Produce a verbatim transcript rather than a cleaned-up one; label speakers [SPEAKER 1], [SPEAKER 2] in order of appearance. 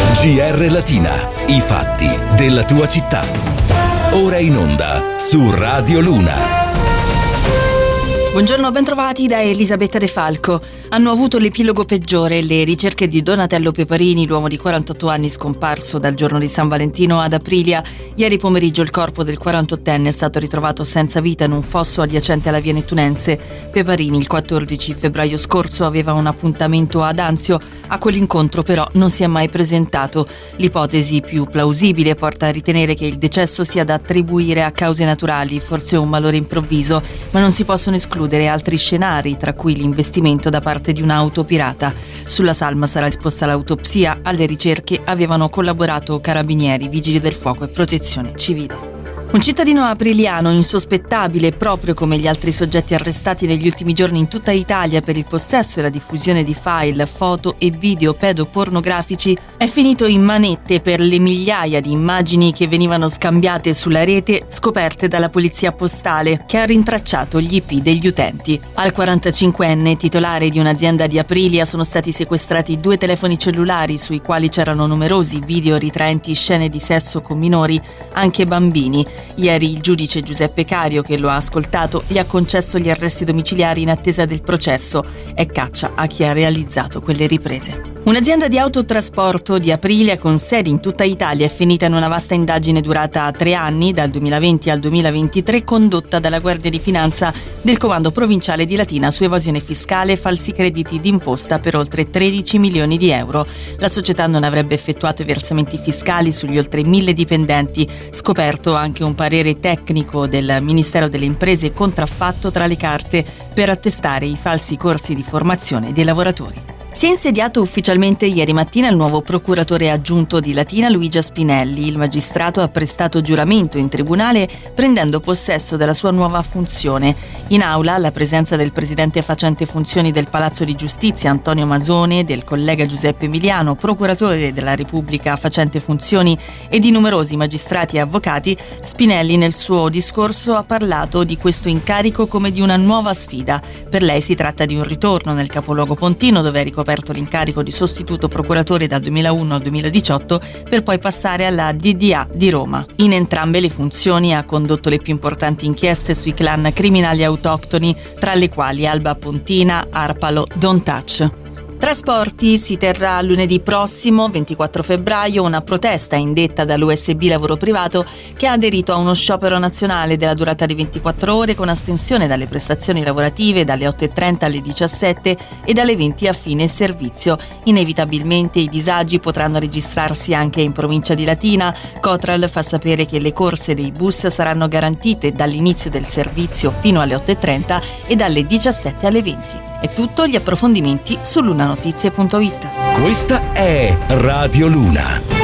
[SPEAKER 1] G R Latina, i fatti della tua città. Ora in onda su Radio Luna.
[SPEAKER 2] Buongiorno, bentrovati da Elisabetta De Falco. Hanno avuto l'epilogo peggiore le ricerche di Donatello Peparini, l'uomo di quarantotto anni scomparso dal giorno di San Valentino ad Aprilia. Ieri pomeriggio il corpo del quarantottenne è stato ritrovato senza vita in un fosso adiacente alla via Nettunense. Peparini il quattordici febbraio scorso aveva un appuntamento ad Anzio. A quell'incontro però non si è mai presentato. L'ipotesi più plausibile porta a ritenere che il decesso sia da attribuire a cause naturali, forse un malore improvviso, ma non si possono escludere altri scenari, tra cui l'investimento da parte di un'auto pirata. Sulla salma sarà esposta l'autopsia. Alle ricerche avevano collaborato carabinieri, vigili del fuoco e protezione civile. Un cittadino apriliano insospettabile, proprio come gli altri soggetti arrestati negli ultimi giorni in tutta Italia per il possesso e la diffusione di file, foto e video pedopornografici, è finito in manette per le migliaia di immagini che venivano scambiate sulla rete, scoperte dalla polizia postale, che ha rintracciato gli I P degli utenti. Al quarantacinquenne, titolare di un'azienda di Aprilia, sono stati sequestrati due telefoni cellulari sui quali c'erano numerosi video ritraenti scene di sesso con minori, anche bambini. Ieri il giudice Giuseppe Cario, che lo ha ascoltato, gli ha concesso gli arresti domiciliari in attesa del processo. È caccia a chi ha realizzato quelle riprese. Un'azienda di autotrasporto di Aprilia con sedi in tutta Italia è finita in una vasta indagine durata tre anni, dal duemilaventi al duemilaventitré, condotta dalla Guardia di Finanza del Comando Provinciale di Latina su evasione fiscale e falsi crediti d'imposta per oltre tredici milioni di euro. La società non avrebbe effettuato i versamenti fiscali sugli oltre mille dipendenti, scoperto anche un parere tecnico del Ministero delle Imprese contraffatto tra le carte per attestare i falsi corsi di formazione dei lavoratori. Si è insediato ufficialmente ieri mattina il nuovo procuratore aggiunto di Latina, Luigia Spinelli. Il magistrato ha prestato giuramento in tribunale prendendo possesso della sua nuova funzione. In aula, alla presenza del presidente facente funzioni del Palazzo di Giustizia, Antonio Masone, del collega Giuseppe Emiliano, procuratore della Repubblica facente funzioni, e di numerosi magistrati e avvocati, Spinelli nel suo discorso ha parlato di questo incarico come di una nuova sfida. Per lei si tratta di un ritorno nel capoluogo pontino, dove ha ricoperto l'incarico di sostituto procuratore dal duemilauno al duemiladiciotto, per poi passare alla D D A di Roma. In entrambe le funzioni ha condotto le più importanti inchieste sui clan criminali autoctoni, tra le quali Alba Pontina, Arpalo, Don't Touch. Trasporti, si terrà lunedì prossimo, ventiquattro febbraio, una protesta indetta dall'U S B Lavoro Privato, che ha aderito a uno sciopero nazionale della durata di ventiquattro ore con astensione dalle prestazioni lavorative dalle otto e trenta alle diciassette e dalle venti a fine servizio. Inevitabilmente i disagi potranno registrarsi anche in provincia di Latina. Cotral fa sapere che le corse dei bus saranno garantite dall'inizio del servizio fino alle otto e trenta e dalle diciassette alle venti. È tutto, gli approfondimenti su lunanotizie punto it.
[SPEAKER 1] Questa è Radio Luna.